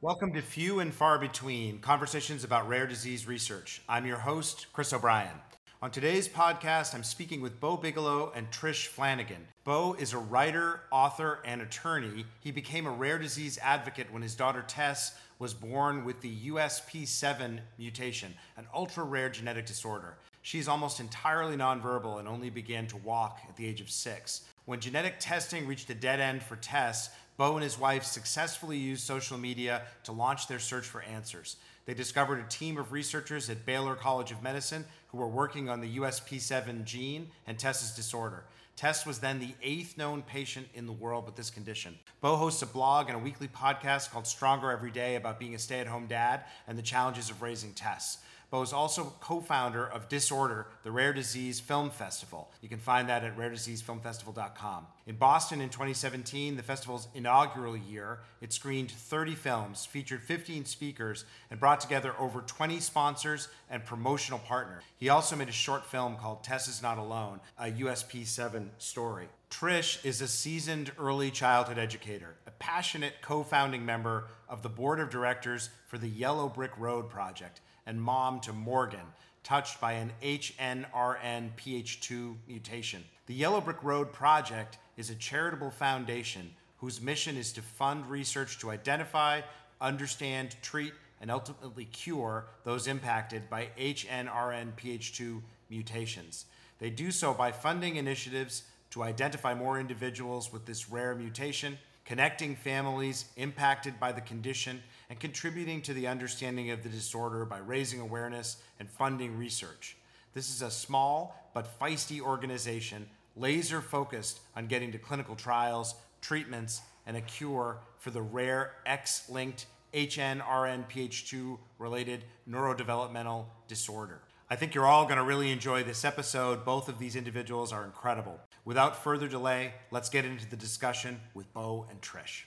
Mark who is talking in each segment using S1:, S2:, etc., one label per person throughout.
S1: Welcome to Few and Far Between, conversations about rare disease research. I'm your host, Chris O'Brien. On today's podcast, I'm speaking with Beau Bigelow and Trish Flanagan. Beau is a writer, author, and attorney. He became a rare disease advocate when his daughter Tess was born with the USP7 mutation, an ultra-rare genetic disorder. She is almost entirely nonverbal and only began to walk at the age of 6. When genetic testing reached a dead end for Tess, Beau and his wife successfully used social media to launch their search for answers. They discovered a team of researchers at Baylor College of Medicine who were working on the USP7 gene and Tess's disorder. Tess was then the 8th known patient in the world with this condition. Beau hosts a blog and a weekly podcast called Stronger Every Day about being a stay-at-home dad and the challenges of raising Tess. Beau is also co-founder of Disorder, the Rare Disease Film Festival. You can find that at rarediseasefilmfestival.com. In Boston in 2017, the festival's inaugural year, it screened 30 films, featured 15 speakers, and brought together over 20 sponsors and promotional partners. He also made a short film called Tess is Not Alone, a USP7 story. Trish is a seasoned early childhood educator, a passionate co-founding member of the board of directors for the Yellow Brick Road Project, and mom to Morgan, touched by an HNRNPH2 mutation. The Yellow Brick Road Project is a charitable foundation whose mission is to fund research to identify, understand, treat, and ultimately cure those impacted by HNRNPH2 mutations. They do so by funding initiatives to identify more individuals with this rare mutation, connecting families impacted by the condition, and contributing to the understanding of the disorder by raising awareness and funding research. This is a small but feisty organization laser focused on getting to clinical trials, treatments, and a cure for the rare X-linked HNRNPH2 related neurodevelopmental disorder. I think you're all going to really enjoy this episode. Both of these individuals are incredible. Without further delay, let's get into the discussion with Beau and Trish.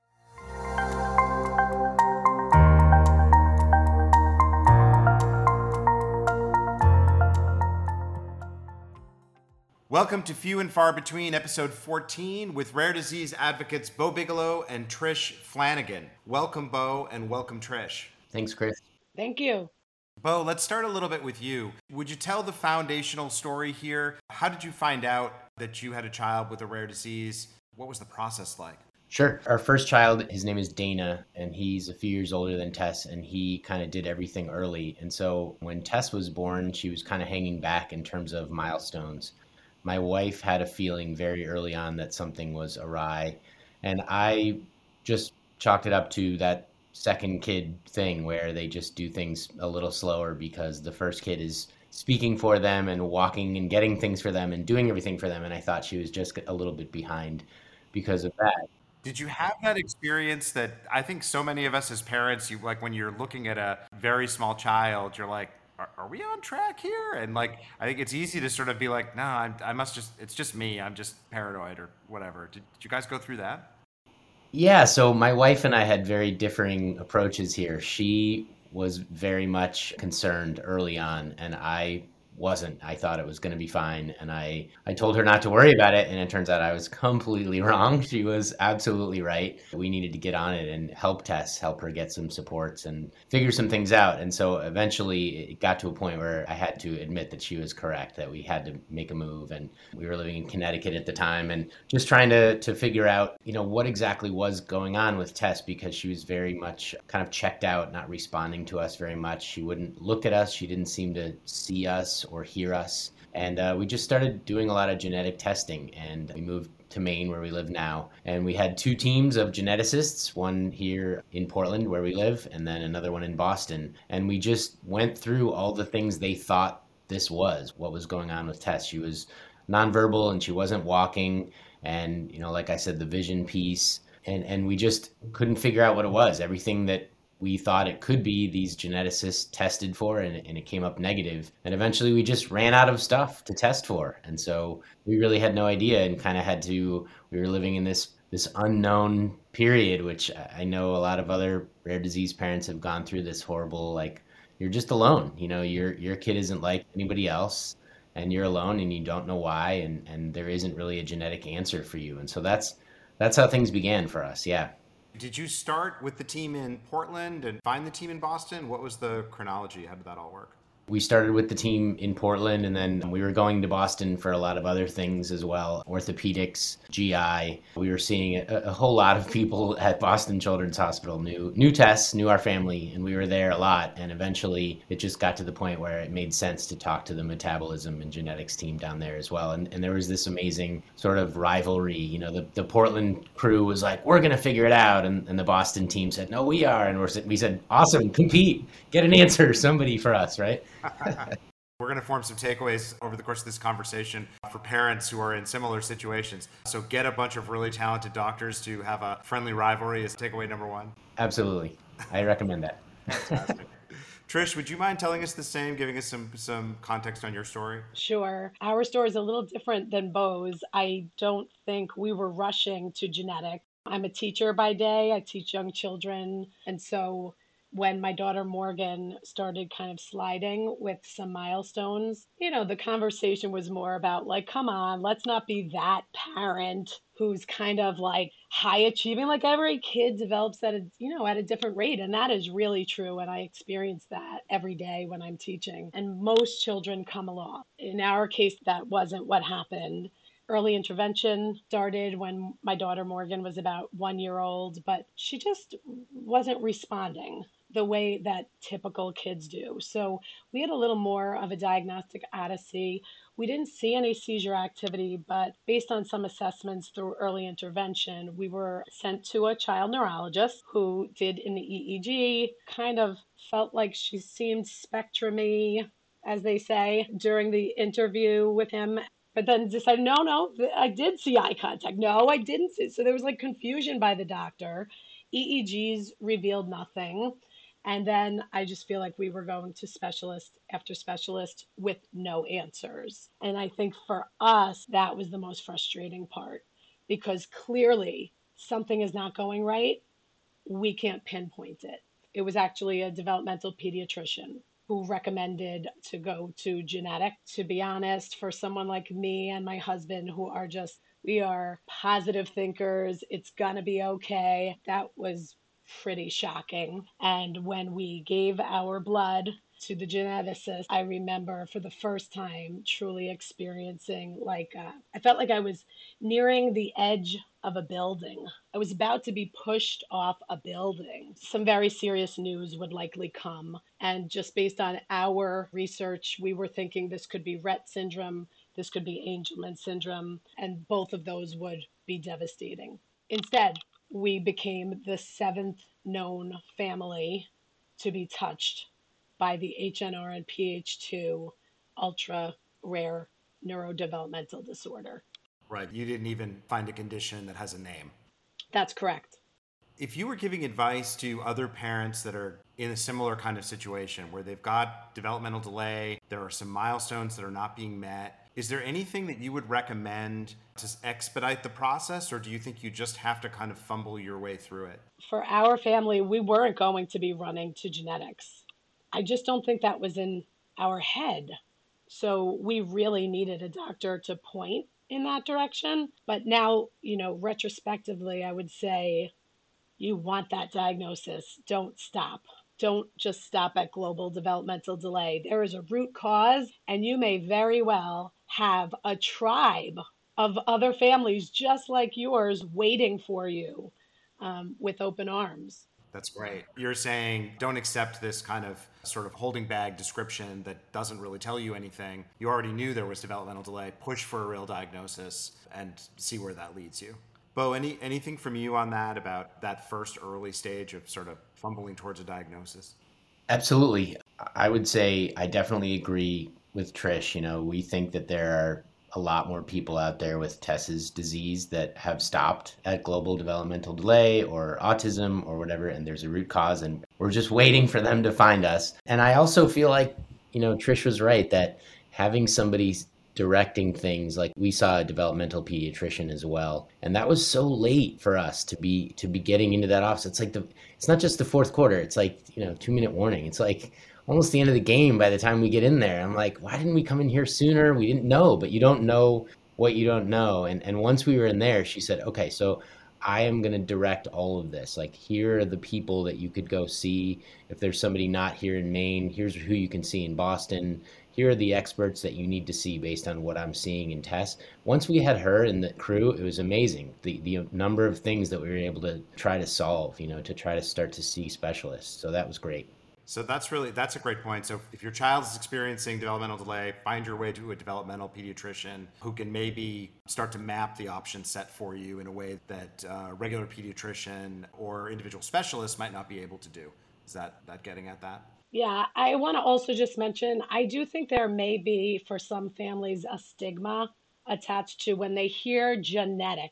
S1: Welcome to Few and Far Between, episode 14, with rare disease advocates Beau Bigelow and Trish Flanagan. Welcome, Beau, and welcome, Trish.
S2: Thanks, Chris.
S3: Thank you.
S1: Beau, let's start a little bit with you. Would you tell the foundational story here? How did you find out that you had a child with a rare disease? What was the process like?
S2: Sure. Our first child, his name is Dana, and he's a few years older than Tess, and he kind of did everything early. And so when Tess was born, she was kind of hanging back in terms of milestones. My wife had a feeling very early on that something was awry, and I just chalked it up to that second kid thing where they just do things a little slower because the first kid is speaking for them and walking and getting things for them and doing everything for them, and I thought she was just a little bit behind because of that.
S1: Did you have that experience that I think so many of us as parents, like when you're looking at a very small child, you're like, are we on track here? And like, I think it's easy to sort of be like, no, I must just, it's just me. I'm just paranoid or whatever. Did you guys go through that?
S2: Yeah, so my wife and I had very differing approaches here. She was very much concerned early on, and I wasn't. I thought it was going to be fine, and I told her not to worry about it, and it turns out I was completely wrong. She was absolutely right. We needed to get on it and help Tess, help her get some supports and figure some things out. And so eventually it got to a point where I had to admit that she was correct, that we had to make a move. And we were living in Connecticut at the time and just trying to figure out, what exactly was going on with Tess, because she was very much kind of checked out, not responding to us very much. She wouldn't look at us. She didn't seem to see us or hear us. And we just started doing a lot of genetic testing, and we moved to Maine, where we live now. And we had 2 teams of geneticists, one here in Portland, where we live, and then another one in Boston. And we just went through all the things they thought this was, what was going on with Tess. She was nonverbal and she wasn't walking. And, like I said, the vision piece. And we just couldn't figure out what it was. Everything that we thought it could be, these geneticists tested for, and it came up negative. And eventually we just ran out of stuff to test for. And so we really had no idea and kind of we were living in this unknown period, which I know a lot of other rare disease parents have gone through this horrible, like, you're just alone. Your kid isn't like anybody else, and you're alone and you don't know why, and there isn't really a genetic answer for you. And so that's how things began for us. Yeah.
S1: Did you start with the team in Portland and find the team in Boston? What was the chronology? How did that all work?
S2: We started with the team in Portland, and then we were going to Boston for a lot of other things as well. Orthopedics, GI. We were seeing a whole lot of people at Boston Children's Hospital, knew Tess, knew our family, and we were there a lot. And eventually it just got to the point where it made sense to talk to the metabolism and genetics team down there as well. And there was this amazing sort of rivalry. You know, the Portland crew was like, we're going to figure it out. And the Boston team said, no, we are. And we said, awesome, compete, get an answer, somebody for us, right?
S1: We're going to form some takeaways over the course of this conversation for parents who are in similar situations. So get a bunch of really talented doctors to have a friendly rivalry is takeaway number one.
S2: Absolutely. I recommend that.
S1: Fantastic. Trish, would you mind telling us the same, giving us some context on your story?
S3: Sure. Our story is a little different than Beau's. I don't think we were rushing to genetics. I'm a teacher by day. I teach young children. And so when my daughter Morgan started kind of sliding with some milestones, the conversation was more about like, come on, let's not be that parent who's kind of like high achieving. Like every kid develops at a different rate. And that is really true. And I experience that every day when I'm teaching. And most children come along. In our case, that wasn't what happened. Early intervention started when my daughter Morgan was about 1 year old, but she just wasn't responding the way that typical kids do. So we had a little more of a diagnostic odyssey. We didn't see any seizure activity, but based on some assessments through early intervention, we were sent to a child neurologist who did an EEG, kind of felt like she seemed spectrum-y, as they say, during the interview with him. But then decided, no, I did see eye contact. No, I didn't see. So there was like confusion by the doctor. EEGs revealed nothing. And then I just feel like we were going to specialist after specialist with no answers. And I think for us, that was the most frustrating part because clearly something is not going right. We can't pinpoint it. It was actually a developmental pediatrician who recommended to go to genetic. To be honest, for someone like me and my husband we are positive thinkers, it's gonna be okay. That was pretty shocking. And when we gave our blood to the geneticist, I remember for the first time truly experiencing I felt like I was nearing the edge of a building. I was about to be pushed off a building. Some very serious news would likely come. And just based on our research, we were thinking this could be Rett syndrome, this could be Angelman syndrome, and both of those would be devastating. Instead, we became the 7th known family to be touched by the HNRNPH2 ultra rare neurodevelopmental disorder.
S1: Right. You didn't even find a condition that has a name.
S3: That's correct.
S1: If you were giving advice to other parents that are in a similar kind of situation where they've got developmental delay, there are some milestones that are not being met, is there anything that you would recommend to expedite the process, or do you think you just have to kind of fumble your way through it?
S3: For our family, we weren't going to be running to genetics. I just don't think that was in our head. So we really needed a doctor to point in that direction. But now, retrospectively, I would say you want that diagnosis. Don't stop. Don't just stop at global developmental delay. There is a root cause, and you may very well have a tribe of other families just like yours waiting for you with open arms.
S1: That's great. You're saying don't accept this kind of sort of holding bag description that doesn't really tell you anything. You already knew there was developmental delay. Push for a real diagnosis and see where that leads you. Beau, anything from you on that about that first early stage of sort of fumbling towards a diagnosis?
S2: Absolutely. I would say I definitely agree with Trish. We think that there are a lot more people out there with Tess's disease that have stopped at global developmental delay or autism or whatever, and there's a root cause, and we're just waiting for them to find us. And I also feel like, Trish was right that having somebody directing things, like we saw a developmental pediatrician as well, and that was so late for us to be getting into that office. It's like it's not just the fourth quarter, it's like 2-minute warning. It's like almost the end of the game by the time we get in there. I'm like, why didn't we come in here sooner? We didn't know. But you don't know what you don't know. And once we were in there, she said, okay, so I am going to direct all of this. Like, here are the people that you could go see. If there's somebody not here in Maine, here's who you can see in Boston. Here are the experts that you need to see based on what I'm seeing in tests. Once we had her in the crew, it was amazing. The number of things that we were able to try to solve, to try to start to see specialists. So that was great.
S1: So that's a great point. So if your child is experiencing developmental delay, find your way to a developmental pediatrician who can maybe start to map the option set for you in a way that a regular pediatrician or individual specialist might not be able to do. Is that getting at that?
S3: Yeah, I want to also just mention, I do think there may be for some families a stigma attached to when they hear genetic.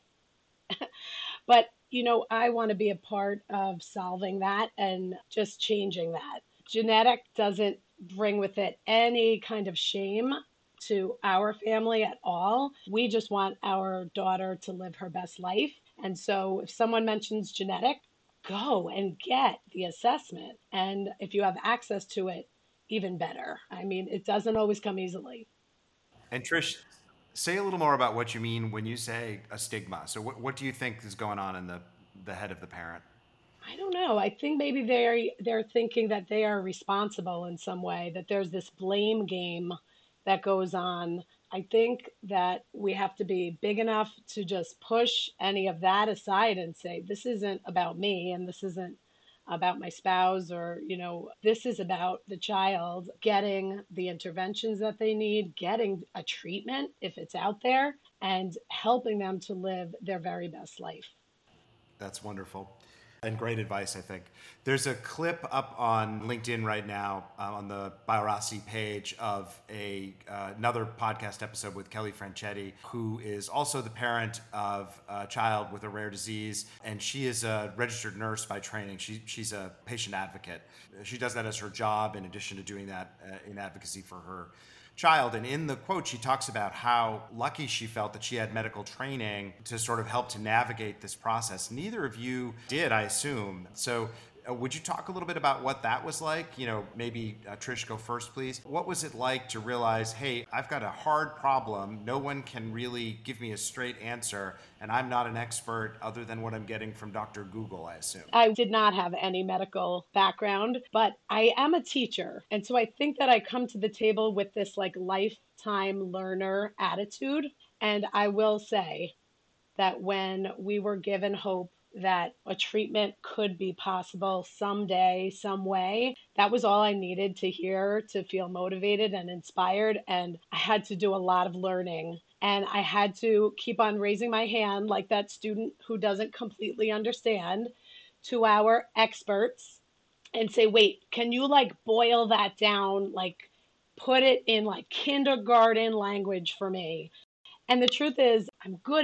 S3: But, I want to be a part of solving that and just changing that. Genetic doesn't bring with it any kind of shame to our family at all. We just want our daughter to live her best life. And so if someone mentions genetic, go and get the assessment. And if you have access to it, even better. I mean, it doesn't always come easily.
S1: And Trish, say a little more about what you mean when you say a stigma. So what do you think is going on in the head of the parent?
S3: I don't know. I think maybe they're thinking that they are responsible in some way, that there's this blame game that goes on. I think that we have to be big enough to just push any of that aside and say, this isn't about me and this isn't about my spouse, or, this is about the child getting the interventions that they need, getting a treatment if it's out there, and helping them to live their very best life.
S1: That's wonderful. And great advice, I think. There's a clip up on LinkedIn right now on the Biorasi page of another podcast episode with Kelly Franchetti, who is also the parent of a child with a rare disease. And she is a registered nurse by training. She's a patient advocate. She does that as her job in addition to doing that in advocacy for her child. And in the quote, she talks about how lucky she felt that she had medical training to sort of help to navigate this process. Neither of you did, I assume. So would you talk a little bit about what that was like? Maybe Trish, go first, please. What was it like to realize, hey, I've got a hard problem. No one can really give me a straight answer, and I'm not an expert other than what I'm getting from Dr. Google, I assume.
S3: I did not have any medical background, but I am a teacher. And so I think that I come to the table with this like lifetime learner attitude. And I will say that when we were given hope that a treatment could be possible someday, some way, that was all I needed to hear to feel motivated and inspired. And I had to do a lot of learning. And I had to keep on raising my hand like that student who doesn't completely understand to our experts and say, wait, can you like boil that down, like put it in like kindergarten language for me? And the truth is, I'm good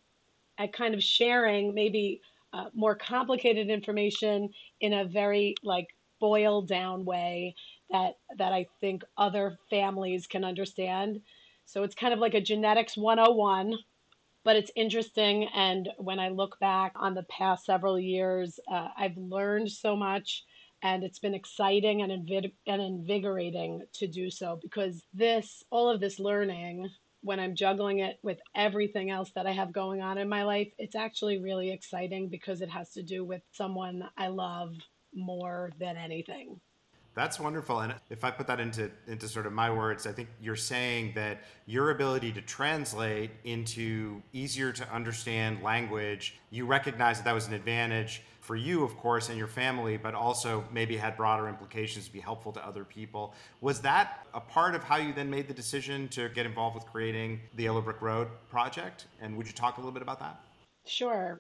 S3: at kind of sharing maybe more complicated information in a very like boiled down way that I think other families can understand. So it's kind of like a genetics 101, but it's interesting. And when I look back on the past several years, I've learned so much, and it's been exciting and invigorating to do so, because all of this learning, when I'm juggling it with everything else that I have going on in my life, it's actually really exciting because it has to do with someone I love more than anything.
S1: That's wonderful. And if I put that into sort of my words, I think you're saying that your ability to translate into easier to understand language, you recognize that was an advantage for you, of course, and your family, but also maybe had broader implications to be helpful to other people. Was that a part of how you then made the decision to get involved with creating the Yellow Brick Road project? And would you talk a little bit about that?
S3: Sure.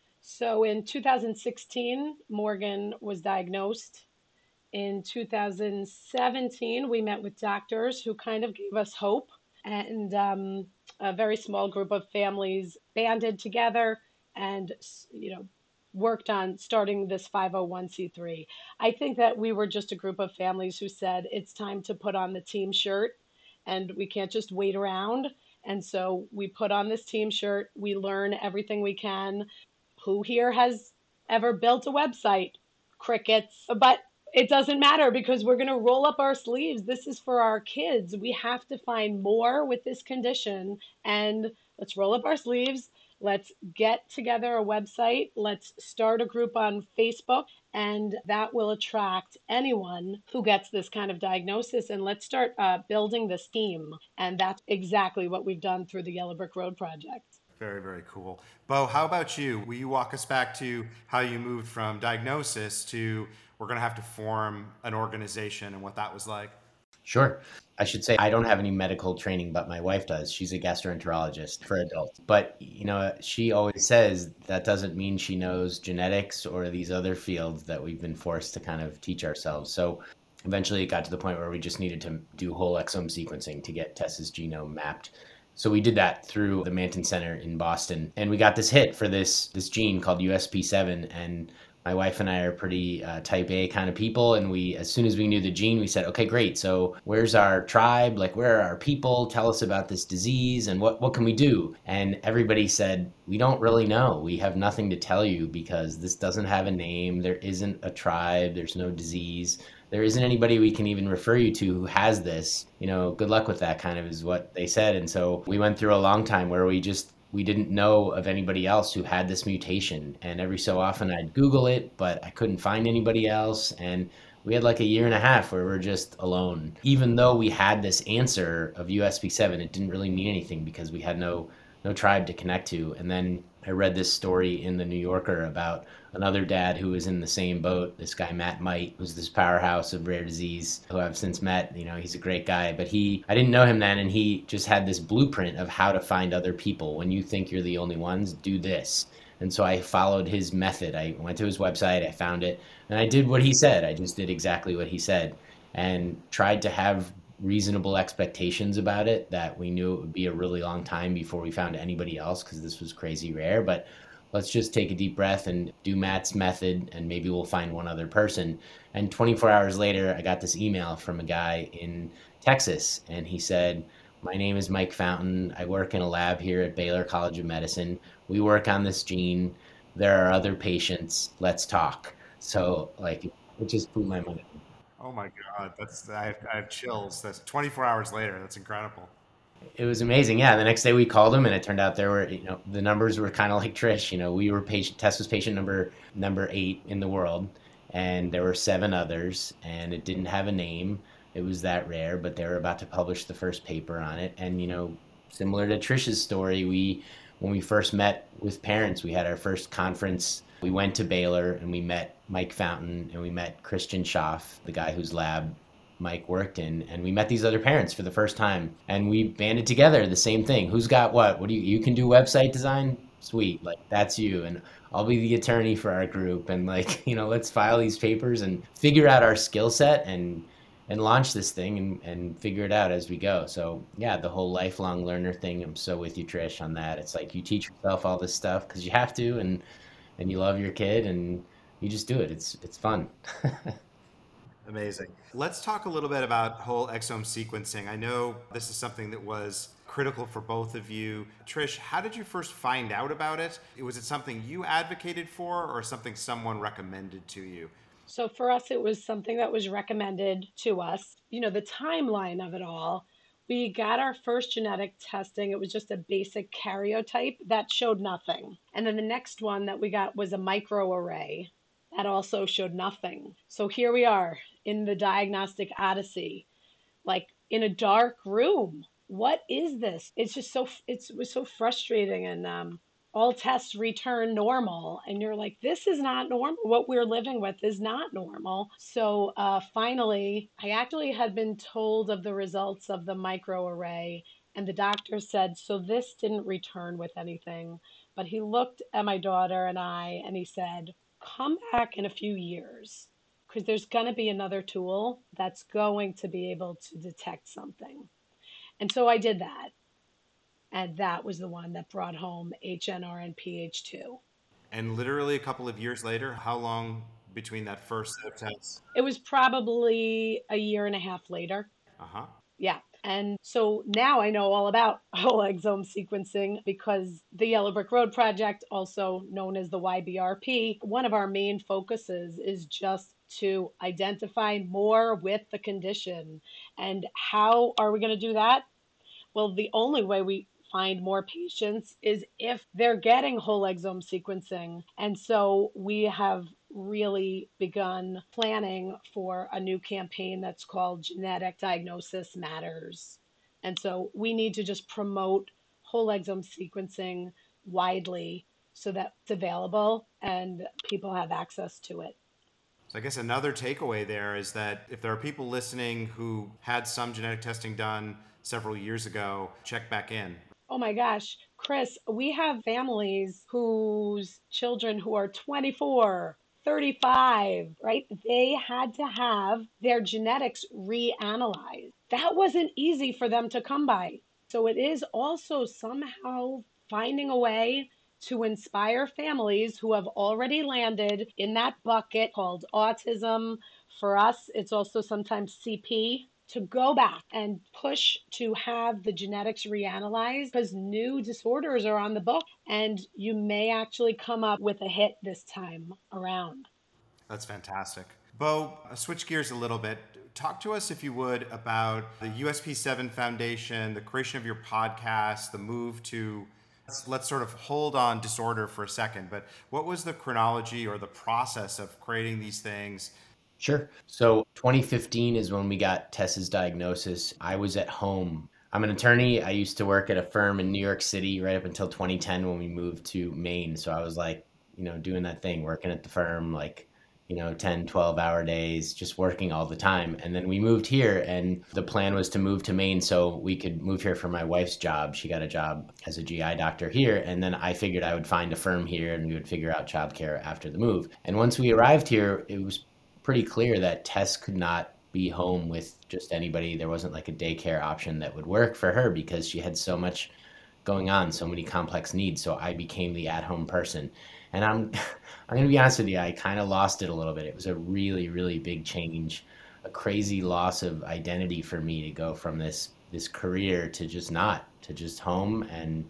S3: So in 2016, Morgan was diagnosed. In 2017, we met with doctors who kind of gave us hope, and a very small group of families banded together and, worked on starting this 501c3. I think that we were just a group of families who said it's time to put on the team shirt, and we can't just wait around. And so we put on this team shirt. We learn everything we can. Who here has ever built a website? Crickets. But it doesn't matter, because we're going to roll up our sleeves. This is for our kids. We have to find more with this condition, and let's roll up our sleeves Let's get together a website. Let's start a group on Facebook, and that will attract anyone who gets this kind of diagnosis. And let's start building this team. And that's exactly what we've done through the Yellow Brick Road Project.
S1: Very, very cool. Bo, how about you? Will you walk us back to how you moved from diagnosis to we're going to have to form an organization and what that was like?
S2: Sure. I should say I don't have any medical training, but my wife does. She's a gastroenterologist for adults. But, she always says that doesn't mean she knows genetics or these other fields that we've been forced to kind of teach ourselves. So eventually it got to the point where we just needed to do whole exome sequencing to get Tessa's genome mapped. So we did that through the Manton Center in Boston. And we got this hit for this gene called USP7. And my wife and I are pretty type A kind of people. And as soon as we knew the gene, we said, okay, great. So where's our tribe? Like, where are our people? Tell us about this disease and what can we do? And everybody said, we don't really know. We have nothing to tell you because this doesn't have a name. There isn't a tribe. There's no disease. There isn't anybody we can even refer you to who has this. Good luck with that, kind of is what they said. And so we went through a long time where we didn't know of anybody else who had this mutation. And every so often I'd Google it, but I couldn't find anybody else. And we had like a year and a half where we're just alone. Even though we had this answer of USP7, it didn't really mean anything because we had no tribe to connect to. And then I read this story in the New Yorker about another dad who was in the same boat. This guy, Matt Might, was this powerhouse of rare disease who I've since met. He's a great guy, but I didn't know him then. And he just had this blueprint of how to find other people. When you think you're the only ones, do this. And so I followed his method. I went to his website, I found it, and I did what he said. I just did exactly what he said and tried to have reasonable expectations about it, that we knew it would be a really long time before we found anybody else because this was crazy rare. But let's just take a deep breath and do Matt's method and maybe we'll find one other person. And 24 hours later, I got this email from a guy in Texas and he said, my name is Mike Fountain. I work in a lab here at Baylor College of Medicine. We work on this gene. There are other patients. Let's talk. So it just blew my mind.
S1: Oh my God, I have chills. That's 24 hours later. That's incredible.
S2: It was amazing. Yeah. The next day we called him and it turned out there were, the numbers were kind of like Trish. We were Tess was patient number 8 in the world and there were 7 others and it didn't have a name. It was that rare, but they were about to publish the first paper on it. And, similar to Trish's story, when we first met with parents, we had our first conference. We went to Baylor and we met Mike Fountain and we met Christian Schaff, the guy whose lab Mike worked in, and we met these other parents for the first time and we banded together the same thing. Who's got what do you can do website design? Sweet. That's you. And I'll be the attorney for our group. And let's file these papers and figure out our skill set and launch this thing and figure it out as we go. So yeah, the whole lifelong learner thing, I'm so with you, Trish, on that. It's like you teach yourself all this stuff because you have to, and you love your kid and you just do it. It's fun.
S1: Amazing. Let's talk a little bit about whole exome sequencing. I know this is something that was critical for both of you. Trish, how did you first find out about it? Was it something you advocated for or something someone recommended to you?
S3: So for us, it was something that was recommended to us. The timeline of it all, we got our first genetic testing. It was just a basic karyotype that showed nothing. And then the next one that we got was a microarray that also showed nothing. So here we are in the diagnostic odyssey, in a dark room. What is this? It's just it was so frustrating. And all tests return normal and you're like, this is not normal. What we're living with is not normal. So finally, I actually had been told of the results of the microarray and the doctor said, so this didn't return with anything. But he looked at my daughter and I and he said, come back in a few years because there's going to be another tool that's going to be able to detect something. And so I did that. And that was the one that brought home HNRNPH2.
S1: And literally a couple of years later, how long between that first set of tests?
S3: It was probably a year and a half later.
S1: Uh-huh.
S3: Yeah. And so now I know all about whole exome sequencing because the Yellow Brick Road Project, also known as the YBRP, one of our main focuses is just to identify more with the condition. And how are we going to do that? Well, the only way we find more patients is if they're getting whole exome sequencing. And so we have really begun planning for a new campaign that's called Genetic Diagnosis Matters. And so we need to just promote whole exome sequencing widely so that it's available and people have access to it.
S1: So I guess another takeaway there is that if there are people listening who had some genetic testing done several years ago, check back in.
S3: Oh my gosh, Chris, we have families whose children who are 24, 35, right? They had to have their genetics reanalyzed. That wasn't easy for them to come by. So it is also somehow finding a way to inspire families who have already landed in that bucket called autism. For us, it's also sometimes CP, to go back and push to have the genetics reanalyzed because new disorders are on the book and you may actually come up with a hit this time around.
S1: That's fantastic. Bo, switch gears a little bit. Talk to us, if you would, about the USP7 Foundation, the creation of your podcast, the move to, let's sort of hold on disorder for a second, but what was the chronology or the process of creating these things?
S2: Sure. So 2015 is when we got Tess's diagnosis. I was at home. I'm an attorney. I used to work at a firm in New York City right up until 2010 when we moved to Maine. So I was like, doing that thing, working at the firm, like, 10, 12-hour days, just working all the time. And then we moved here, and the plan was to move to Maine so we could move here for my wife's job. She got a job as a GI doctor here. And then I figured I would find a firm here and we would figure out childcare after the move. And once we arrived here, it was pretty clear that Tess could not be home with just anybody. There wasn't like a daycare option that would work for her because she had so much going on, so many complex needs. So I became the at-home person. And I'm I'm gonna be honest with you, I kind of lost it a little bit. It was a really, really big change, a crazy loss of identity for me to go from this career to just not, to just home. And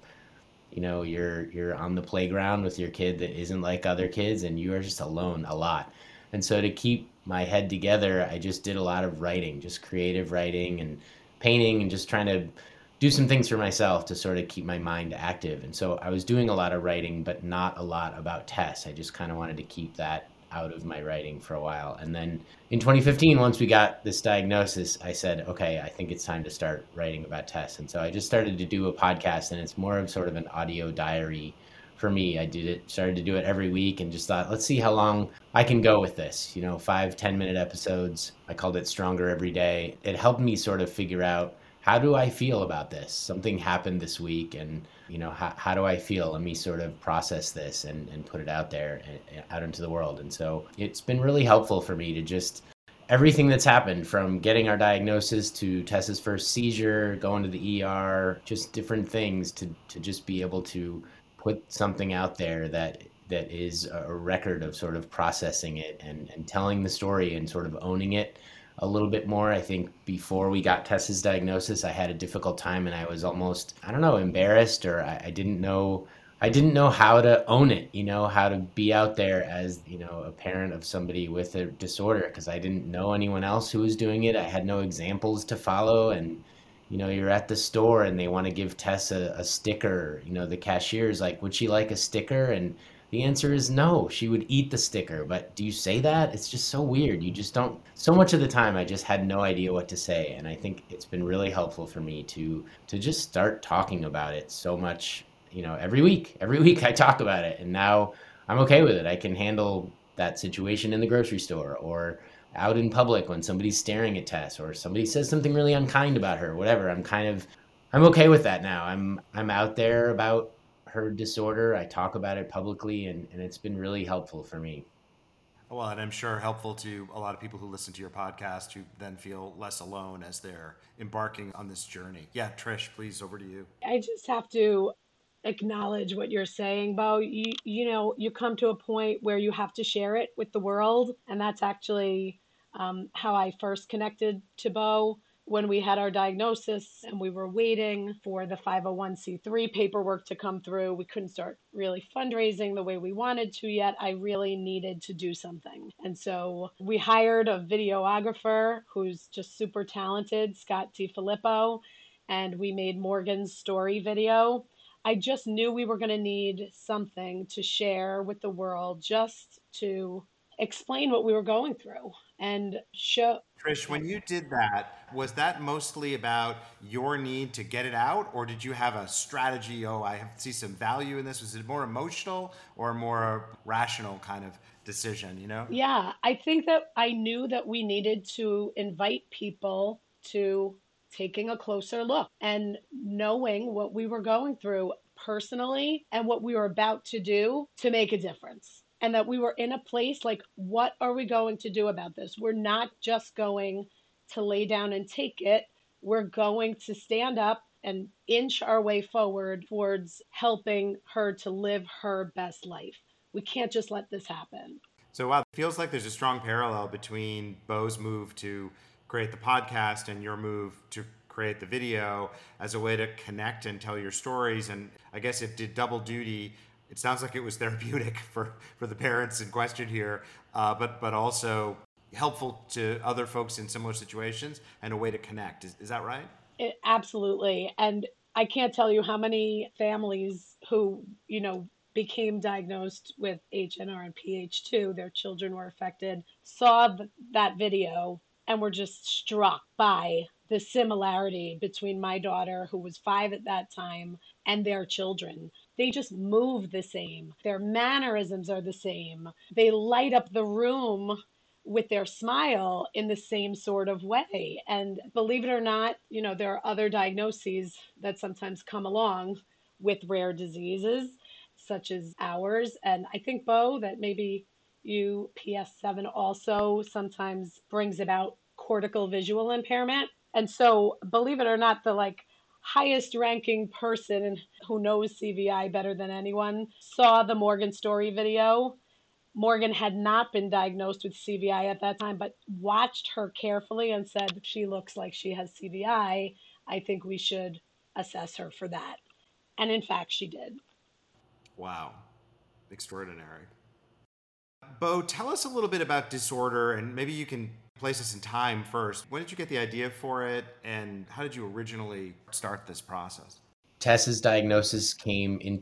S2: you're on the playground with your kid that isn't like other kids, and you are just alone a lot. And so to keep my head together, I just did a lot of writing, just creative writing and painting, and just trying to do some things for myself to sort of keep my mind active. And so I was doing a lot of writing, but not a lot about Tess. I just kind of wanted to keep that out of my writing for a while. And then in 2015, once we got this diagnosis, I said, okay, I think it's time to start writing about Tess. And so I just started to do a podcast, and it's more of sort of an audio diary for me. Started to do it every week, and just thought, let's see how long I can go with this. 5-10 minute episodes. I called it Stronger Every Day. It helped me sort of figure out, how do I feel about this? Something happened this week, and how do I feel? Let me sort of process this and put it out there, out into the world. And so it's been really helpful for me to just, everything that's happened from getting our diagnosis to Tess's first seizure, going to the ER, just different things, to just be able to put something out there that is a record of sort of processing it and telling the story and sort of owning it a little bit more. I think before we got Tess's diagnosis, I had a difficult time, and I was almost, I don't know, embarrassed, or I didn't know how to own it, how to be out there as, a parent of somebody with a disorder, because I didn't know anyone else who was doing it. I had no examples to follow. And you're at the store and they want to give Tess a sticker. The cashier's like, would she like a sticker? And the answer is no, she would eat the sticker. But do you say that? It's just so weird. You just don't. So much of the time, I just had no idea what to say. And I think it's been really helpful for me to just start talking about it so much, every week. Every week I talk about it. And now I'm okay with it. I can handle that situation in the grocery store, or out in public when somebody's staring at Tess, or somebody says something really unkind about her, whatever. I'm okay with that now. I'm out there about her disorder. I talk about it publicly, and it's been really helpful for me.
S1: Well, and I'm sure helpful to a lot of people who listen to your podcast, who then feel less alone as they're embarking on this journey. Yeah, Trish, please, over to you.
S3: I just have to acknowledge what you're saying, Bo. You come to a point where you have to share it with the world, and that's actually how I first connected to Bo. When we had our diagnosis and we were waiting for the 501c3 paperwork to come through, we couldn't start really fundraising the way we wanted to yet. I really needed to do something. And so we hired a videographer who's just super talented, Scott DiFilippo. and we made Morgan's story video. I just knew we were going to need something to share with the world just to explain what we were going through and show.
S1: Trish, when you did that, was that mostly about your need to get it out, or did you have a strategy? Oh, I have to see some value in this. Was it more emotional or more rational kind of decision, you know?
S3: Yeah, I think that I knew that we needed to invite people to taking a closer look and knowing what we were going through personally and what we were about to do to make a difference. And that we were in a place like, what are we going to do about this? We're not just going to lay down and take it. We're going to stand up and inch our way forward towards helping her to live her best life. We can't just let this happen.
S1: So, wow, it feels like there's a strong parallel between Bo's move to create the podcast and your move to create the video as a way to connect and tell your stories. And I guess it did double duty. It sounds like it was therapeutic for the parents in question here, but also helpful to other folks in similar situations and a way to connect. Is that right?
S3: Absolutely. And I can't tell you how many families who, became diagnosed with HNR and PH2, their children were affected, saw that video and were just struck by the similarity between my daughter, who was 5 at that time, and their children. They just move the same. Their mannerisms are the same. They light up the room with their smile in the same sort of way. And believe it or not, there are other diagnoses that sometimes come along with rare diseases, such as ours. And I think, Bo, that maybe PS7 also sometimes brings about cortical visual impairment. And so, believe it or not, the highest ranking person who knows CVI better than anyone saw the Morgan story video. Morgan had not been diagnosed with CVI at that time, but watched her carefully and said, she looks like she has CVI. I think we should assess her for that. And in fact, she did.
S1: Wow. Extraordinary. Bo, tell us a little bit about disorder, and maybe you can place us in time first. When did you get the idea for it, and how did you originally start this process?
S2: Tess's diagnosis came in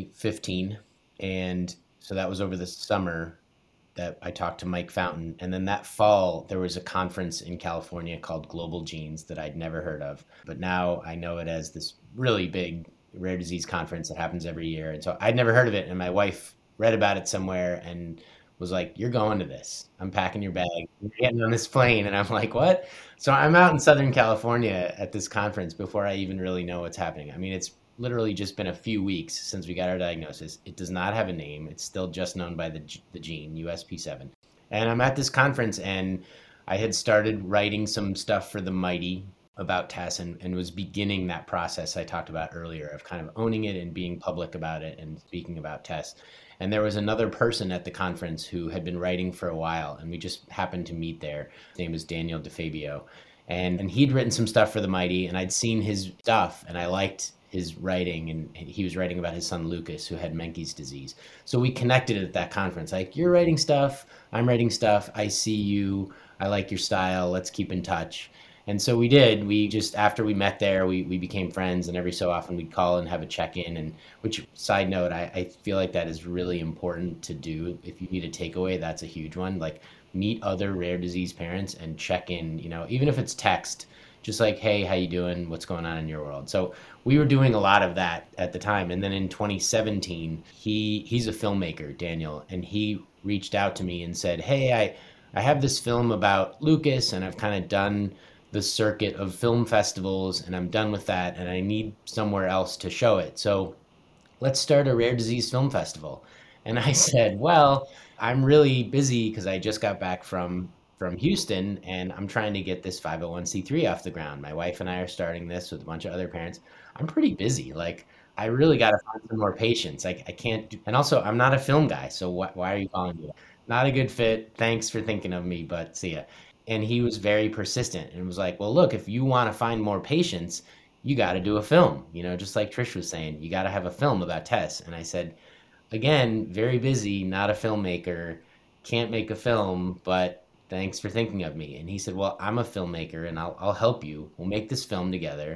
S2: 2015, and so that was over the summer that I talked to Mike Fountain. And then that fall, there was a conference in California called Global Genes that I'd never heard of. But now I know it as this really big rare disease conference that happens every year. And so I'd never heard of it. And my wife read about it somewhere and was like, you're going to this. I'm packing your bag. You're getting on this plane. And I'm like, what? So I'm out in Southern California at this conference before I even really know what's happening. I mean, it's literally just been a few weeks since we got our diagnosis. It does not have a name. It's still just known by the gene, USP7. And I'm at this conference, and I had started writing some stuff for the Mighty about Tess and was beginning that process I talked about earlier of kind of owning it and being public about it and speaking about Tess. And there was another person at the conference who had been writing for a while, and we just happened to meet there. His name was Daniel DeFabio. And he'd written some stuff for the Mighty, and I'd seen his stuff, and I liked his writing, and he was writing about his son Lucas, who had Menkes disease. So we connected at that conference, like, you're writing stuff, I'm writing stuff, I see you, I like your style, let's keep in touch. And so we did. We just, after we met there, we became friends, and every so often we'd call and have a check-in. And which, side note, I feel like that is really important to do. If you need a takeaway, that's a huge one. Like, meet other rare disease parents and check in, even if it's text, just like, hey, how you doing? What's going on in your world? So we were doing a lot of that at the time. And then in 2017, he's a filmmaker, Daniel, and he reached out to me and said, hey, I have this film about Lucas, and I've kind of done the circuit of film festivals, and I'm done with that, and I need somewhere else to show it. So let's start a rare disease film festival. And I said, well, I'm really busy because I just got back from Houston, and I'm trying to get this 501c3 off the ground. My wife and I are starting this with a bunch of other parents. I'm pretty busy. Like, I really got to find some more patience. I can't do, and also I'm not a film guy. So why are you calling me? Not a good fit. Thanks for thinking of me, but see ya. And he was very persistent and was like, well, look, if you want to find more patients, you got to do a film, just like Trish was saying, you got to have a film about Tess. And I said, again, very busy, not a filmmaker, can't make a film, but thanks for thinking of me. And he said, well, I'm a filmmaker and I'll help you. We'll make this film together.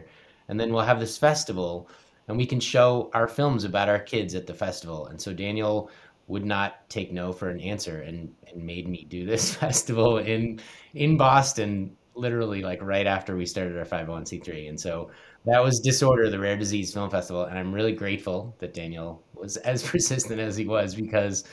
S2: and then we'll have this festival and we can show our films about our kids at the festival. And so Daniel would not take no for an answer and made me do this festival in Boston, literally like right after we started our 501c3. And so that was Disorder, the Rare Disease Film Festival. And I'm really grateful that Daniel was as persistent as he was, because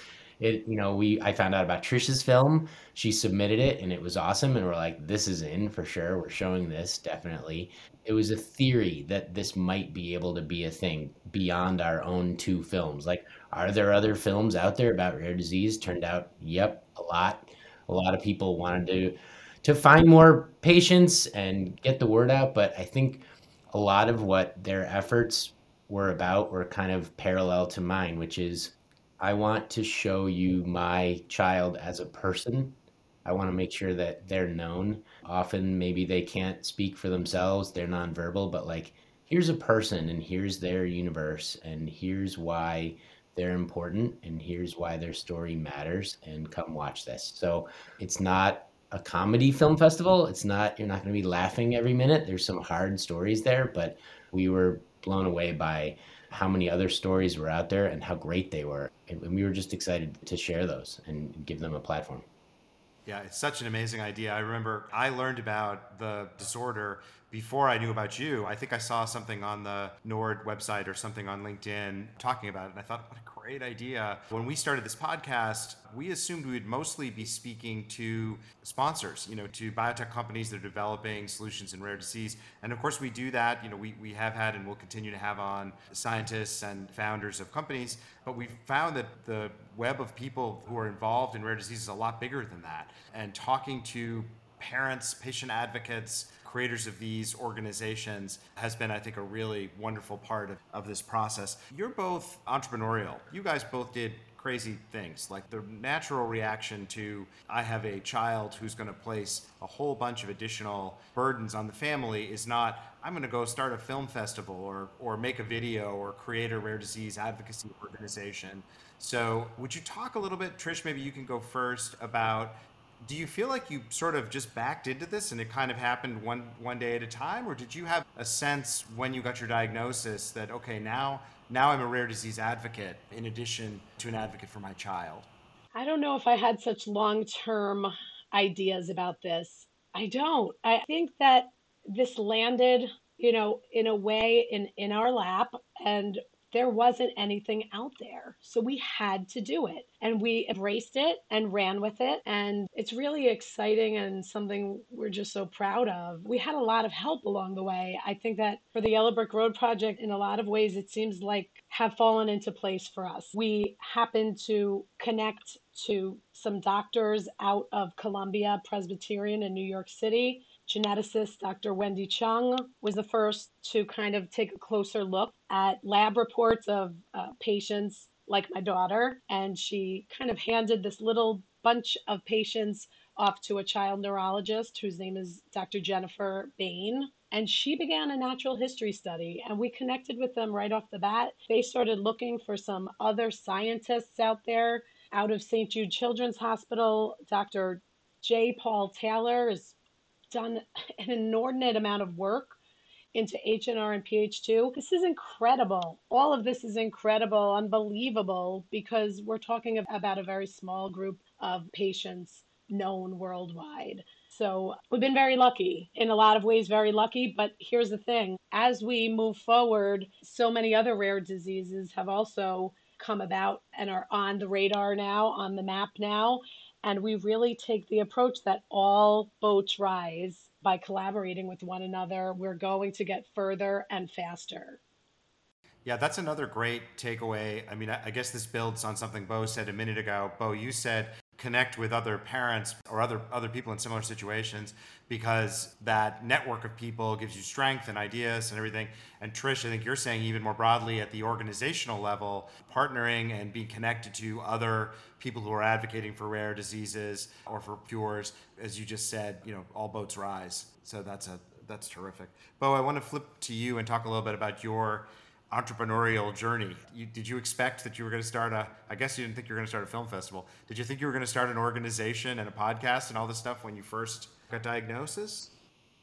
S2: I found out about Trish's film. She submitted it and it was awesome. And we're like, this is in for sure. We're showing this, definitely. It was a theory that this might be able to be a thing beyond our own two films. Like, are there other films out there about rare disease? Turned out, yep, a lot. A lot of people wanted to find more patients and get the word out. But I think a lot of what their efforts were about were kind of parallel to mine, which is, I want to show you my child as a person. I want to make sure that they're known. Often, maybe they can't speak for themselves, they're nonverbal, but like, here's a person and here's their universe and here's why they're important and here's why their story matters, and come watch this. So it's not a comedy film festival. It's not, you're not going to be laughing every minute. There's some hard stories there, but we were blown away by how many other stories were out there and how great they were. And we were just excited to share those and give them a platform.
S1: Yeah, it's such an amazing idea. I remember I learned about the disorder before I knew about you. I think I saw something on the NORD website or something on LinkedIn talking about it. And I thought, what a great idea. When we started this podcast, we assumed we would mostly be speaking to sponsors, to biotech companies that are developing solutions in rare disease. And of course we do that. We have had and will continue to have on scientists and founders of companies, but we found that the web of people who are involved in rare disease is a lot bigger than that. And talking to parents, patient advocates, creators of these organizations has been, I think, a really wonderful part of this process. You're both entrepreneurial. You guys both did crazy things. Like, the natural reaction to, I have a child who's going to place a whole bunch of additional burdens on the family, is not, I'm going to go start a film festival or make a video or create a rare disease advocacy organization. So would you talk a little bit, Trish, maybe you can go first, about, do you feel like you sort of just backed into this and it kind of happened one day at a time? Or did you have a sense when you got your diagnosis that, okay, now I'm a rare disease advocate in addition to an advocate for my child?
S3: I don't know if I had such long-term ideas about this. I don't. I think that this landed, in a way in our lap, and there wasn't anything out there. So we had to do it, and we embraced it and ran with it. And it's really exciting and something we're just so proud of. We had a lot of help along the way. I think that for the Yellow Brick Road Project, in a lot of ways, it seems like have fallen into place for us. We happened to connect to some doctors out of Columbia Presbyterian in New York City. Geneticist Dr. Wendy Chung was the first to kind of take a closer look at lab reports of patients like my daughter. And she kind of handed this little bunch of patients off to a child neurologist whose name is Dr. Jennifer Bain. And she began a natural history study, and we connected with them right off the bat. They started looking for some other scientists out there. Out of St. Jude Children's Hospital, Dr. J. Paul Taylor is done an inordinate amount of work into HNR and PH2. This is incredible. All of this is incredible, unbelievable, because we're talking about a very small group of patients known worldwide. So we've been very lucky, in a lot of ways, very lucky. But here's the thing. As we move forward, so many other rare diseases have also come about and are on the radar now, on the map now. And we really take the approach that all boats rise. By collaborating with one another, we're going to get further and faster.
S1: Yeah, that's another great takeaway. I mean, I guess this builds on something Bo said a minute ago. Bo, you said connect with other parents or other people in similar situations, because that network of people gives you strength and ideas and everything. And Trish, I think you're saying even more broadly at the organizational level, partnering and being connected to other people who are advocating for rare diseases or for cures, as you just said, all boats rise. So that's terrific. Bo, I want to flip to you and talk a little bit about your entrepreneurial journey. Did you expect that you were going to start I guess you didn't think you were going to start a film festival. Did you think you were going to start an organization and a podcast and all this stuff when you first got diagnosis?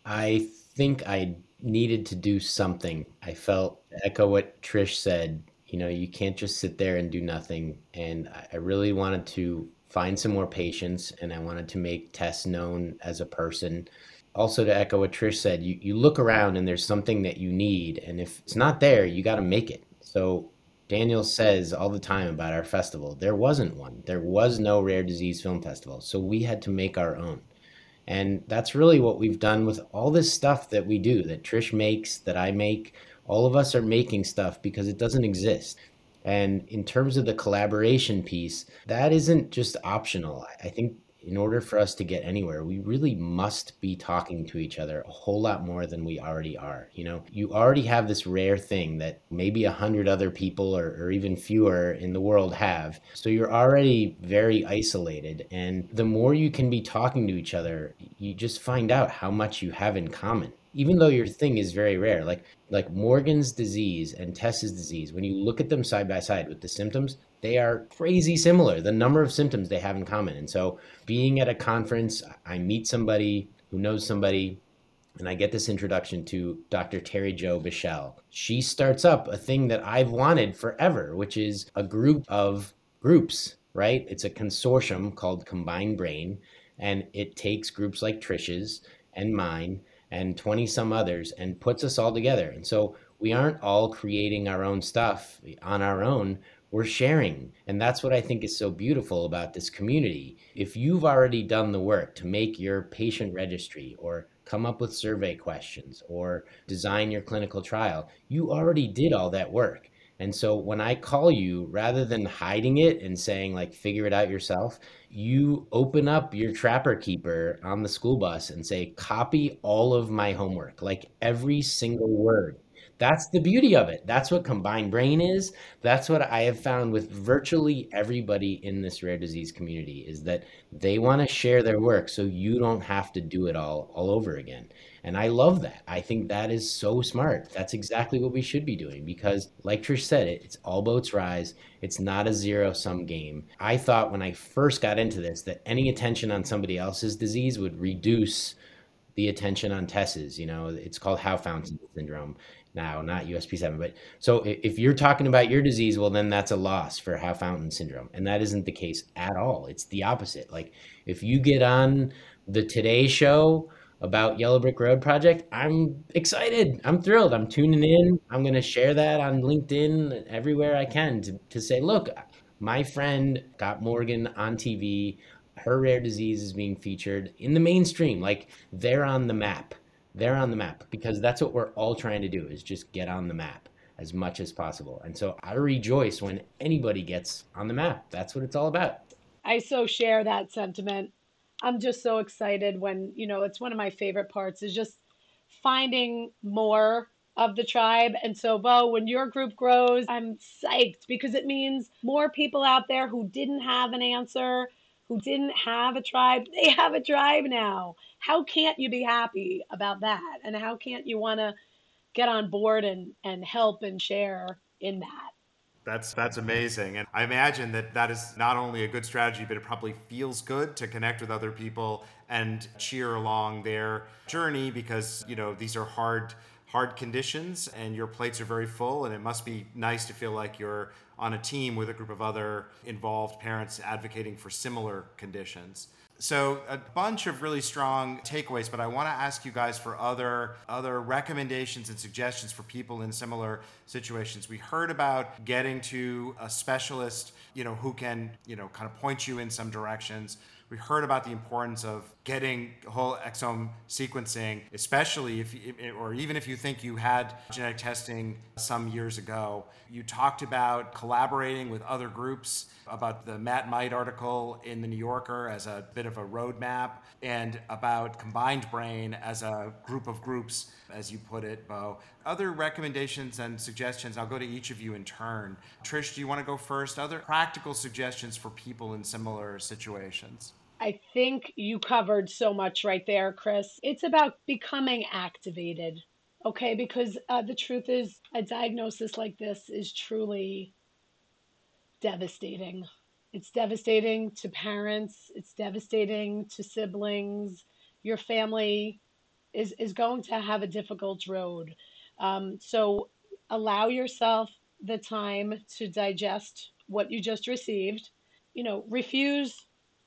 S2: I think I needed to do something. I felt, echo what Trish said, you can't just sit there and do nothing. And I really wanted to find some more patients, and I wanted to make Tess known as a person. Also, to echo what Trish said, you look around and there's something that you need. And if it's not there, you got to make it. So Daniel says all the time about our festival, there wasn't one. There was no rare disease film festival. So we had to make our own. And that's really what we've done with all this stuff that we do, that Trish makes, that I make. All of us are making stuff because it doesn't exist. And in terms of the collaboration piece, that isn't just optional. I think in order for us to get anywhere, we really must be talking to each other a whole lot more than we already are. You already have this rare thing that maybe 100 other people or even fewer in the world have. So you're already very isolated. And the more you can be talking to each other, you just find out how much you have in common. Even though your thing is very rare, like Morgan's disease and Tess's disease, when you look at them side by side with the symptoms, they are crazy similar, the number of symptoms they have in common. And so being at a conference, I meet somebody who knows somebody, and I get this introduction to Dr. Terry Jo Bichelle. She starts up a thing that I've wanted forever, which is a group of groups, right? It's a consortium called Combined Brain, and it takes groups like Trish's and mine and 20 some others and puts us all together. And so we aren't all creating our own stuff on our own. We're sharing. And that's what I think is so beautiful about this community. If you've already done the work to make your patient registry or come up with survey questions or design your clinical trial, you already did all that work. And so when I call you, rather than hiding it and saying like, figure it out yourself, you open up your Trapper Keeper on the school bus and say, copy all of my homework, like every single word. That's the beauty of it. That's what Combined Brain is. That's what I have found with virtually everybody in this rare disease community, is that they want to share their work so you don't have to do it all over again. And I love that. I think that is so smart. That's exactly what we should be doing because, like Trish said, it's all boats rise. It's not a zero-sum game. I thought when I first got into this that any attention on somebody else's disease would reduce the attention on Tess's. It's called Howe-Fountain syndrome now, not USP7. But so if you're talking about your disease, well, then that's a loss for Howe-Fountain syndrome. And that isn't the case at all. It's the opposite. Like if you get on the Today Show about Yellow Brick Road Project, I'm excited. I'm thrilled. I'm tuning in. I'm going to share that on LinkedIn everywhere I can to say, look, my friend got Morgan on TV. Her rare disease is being featured in the mainstream. Like they're on the map. They're on the map because that's what we're all trying to do, is just get on the map as much as possible. And so I rejoice when anybody gets on the map. That's what it's all about.
S3: I so share that sentiment. I'm just so excited when, it's one of my favorite parts is just finding more of the tribe. And so, Bo, when your group grows, I'm psyched because it means more people out there who didn't have an answer, who didn't have a tribe, they have a tribe now. How can't you be happy about that? And how can't you want to get on board and help and share in that?
S1: That's amazing. And I imagine that is not only a good strategy, but it probably feels good to connect with other people and cheer along their journey because, these are hard conditions and your plates are very full, and it must be nice to feel like you're on a team with a group of other involved parents advocating for similar conditions. So a bunch of really strong takeaways, but I want to ask you guys for other recommendations and suggestions for people in similar situations. We heard about getting to a specialist, who can, kind of point you in some directions. We heard about the importance of getting whole exome sequencing, especially or even if you think you had genetic testing some years ago. You talked about collaborating with other groups, about the Matt Might article in the New Yorker as a bit of a roadmap, and about Combined Brain as a group of groups, as you put it, Bo. Other recommendations and suggestions, I'll go to each of you in turn. Trish, do you want to go first? Other practical suggestions for people in similar situations?
S3: I think you covered so much right there, Chris. It's about becoming activated, okay? Because the truth is, a diagnosis like this is truly devastating. It's devastating to parents, it's devastating to siblings. Your family is going to have a difficult road. So allow yourself the time to digest what you just received. Refuse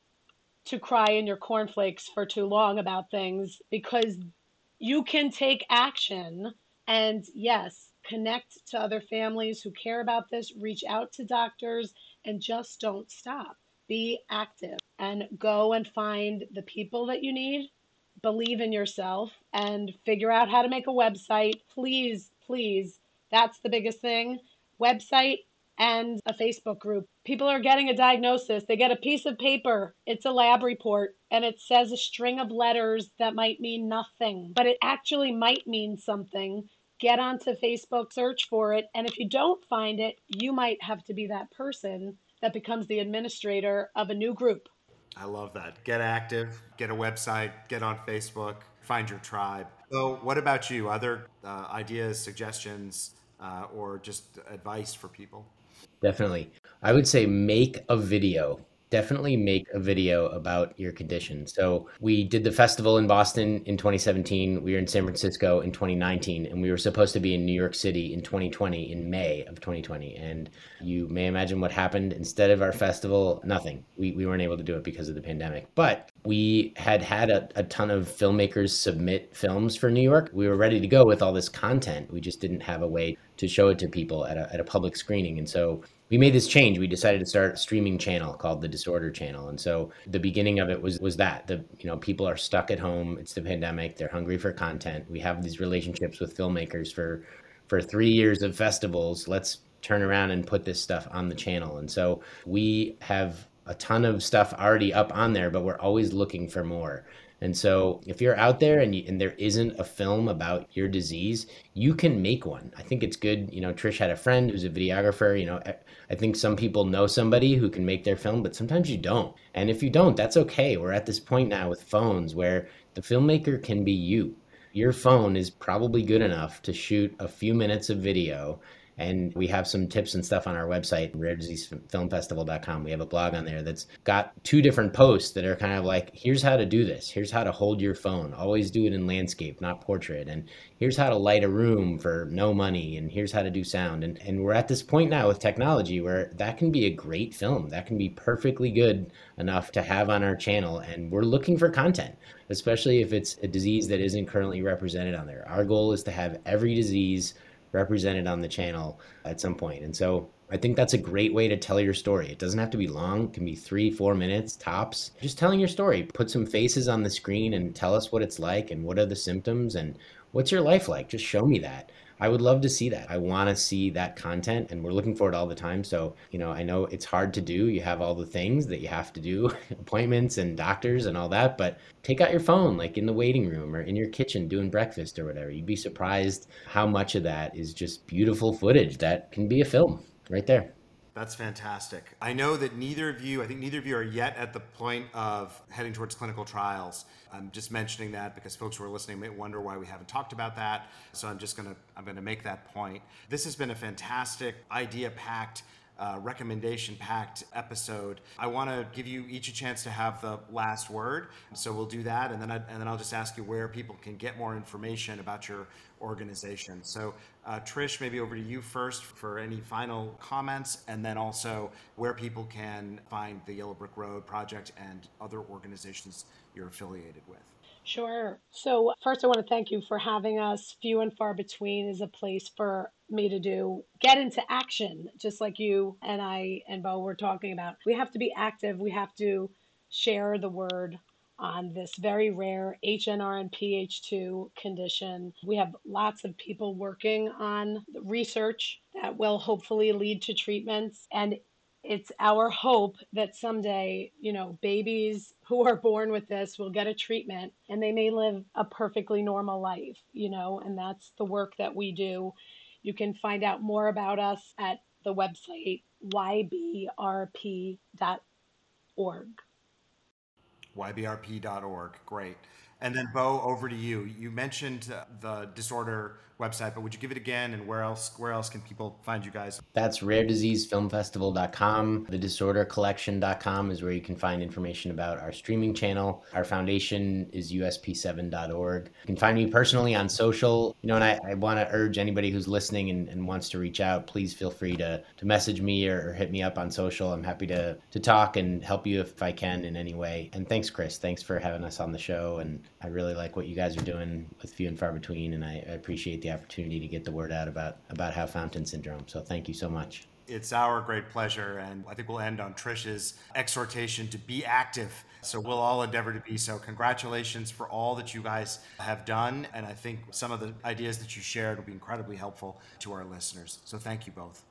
S3: to cry in your cornflakes for too long about things, because you can take action. And yes, connect to other families who care about this, reach out to doctors, and just don't stop. Be active and go and find the people that you need. Believe in yourself and figure out how to make a website. Please, please, that's the biggest thing. Website and a Facebook group. People are getting a diagnosis. They get a piece of paper. It's a lab report, and it says a string of letters that might mean nothing, but it actually might mean something. Get onto Facebook, search for it, and if you don't find it, you might have to be that person that becomes the administrator of a new group.
S1: I love that. Get active, get a website, get on Facebook, find your tribe. So, what about you? Other ideas, suggestions, or just advice for people?
S2: Definitely. I would say make a video. Definitely make a video about your condition. So we did the festival in Boston in 2017. We were in San Francisco in 2019, and we were supposed to be in New York City in 2020, in May of 2020. And you may imagine what happened. Instead of our festival, nothing. We weren't able to do it because of the pandemic. But we had a ton of filmmakers submit films for New York. We were ready to go with all this content. We just didn't have a way to show it to people at a public screening. And so we made this change. We decided to start a streaming channel called the Disorder Channel. And so the beginning of it was that people are stuck at home. It's the pandemic. They're hungry for content. We have these relationships with filmmakers for 3 years of festivals. Let's turn around and put this stuff on the channel. And so we have a ton of stuff already up on there, but we're always looking for more. And so if you're out there and there isn't a film about your disease, you can make one. I think it's good. Trish had a friend who's a videographer. I think some people know somebody who can make their film, but sometimes you don't. And if you don't, that's okay. We're at this point now with phones where the filmmaker can be you. Your phone is probably good enough to shoot a few minutes of video. And we have some tips and stuff on our website, rarediseasefilmfestival.com. We have a blog on there that's got 2 different posts that are kind of like, here's how to do this. Here's how to hold your phone. Always do it in landscape, not portrait. And here's how to light a room for no money. And here's how to do sound. And we're at this point now with technology where that can be a great film. That can be perfectly good enough to have on our channel. And we're looking for content, especially if it's a disease that isn't currently represented on there. Our goal is to have every disease represented on the channel at some point. And so I think that's a great way to tell your story. It doesn't have to be long. It can be 3-4 minutes tops. Just telling your story. Put some faces on the screen and tell us what it's like and what are the symptoms and what's your life like. Just show me that. I would love to see that. I want to see that content, and we're looking for it all the time. So, I know it's hard to do. You have all the things that you have to do, appointments and doctors and all that, but take out your phone, like in the waiting room or in your kitchen doing breakfast or whatever. You'd be surprised how much of that is just beautiful footage that can be a film right there.
S1: That's fantastic. I know that neither of you are yet at the point of heading towards clinical trials. I'm just mentioning that because folks who are listening may wonder why we haven't talked about that. So I'm going to make that point. This has been a fantastic, idea-packed, recommendation-packed episode. I want to give you each a chance to have the last word. So we'll do that, and then I'll just ask you where people can get more information about your organization. So Trish, maybe over to you first for any final comments, and then also where people can find the Yellow Brick Road Project and other organizations you're affiliated with.
S3: Sure. So first I want to thank you for having us. Few and Far Between is a place for me to get into action, just like you and I and Bo were talking about. We have to be active. We have to share the word on this very rare HNRNPH2 condition. We have lots of people working on research that will hopefully lead to treatments. And it's our hope that someday, babies who are born with this will get a treatment and they may live a perfectly normal life, and that's the work that we do. You can find out more about us at the website ybrp.org.
S1: ybrp.org. Great. And then Bo, over to you. You mentioned the disorder website, but would you give it again? And where else can people find you guys?
S2: That's rarediseasefilmfestival.com. Thedisordercollection.com is where you can find information about our streaming channel. Our foundation is usp7.org. You can find me personally on social. And I want to urge anybody who's listening and wants to reach out, please feel free to message me or hit me up on social. I'm happy to talk and help you if I can in any way. And thanks, Chris. Thanks for having us on the show. And I really like what you guys are doing with Few and Far Between. And I appreciate the opportunity to get the word out about Howe-Fountain syndrome. So thank you so much.
S1: It's our great pleasure, and I think we'll end on Trish's exhortation to be active. So we'll all endeavor to be so. Congratulations for all that you guys have done, and I think some of the ideas that you shared will be incredibly helpful to our listeners. So thank you both.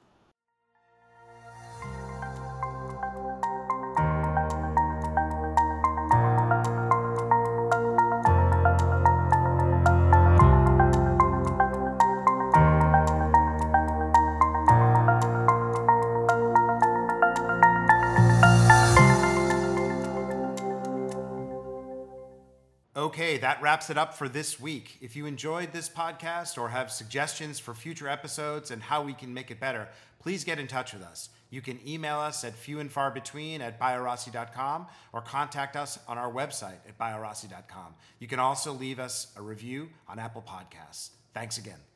S1: Okay, that wraps it up for this week. If you enjoyed this podcast or have suggestions for future episodes and how we can make it better, please get in touch with us. You can email us at fewandfarbetween@biorossi.com or contact us on our website at biorossi.com. You can also leave us a review on Apple Podcasts. Thanks again.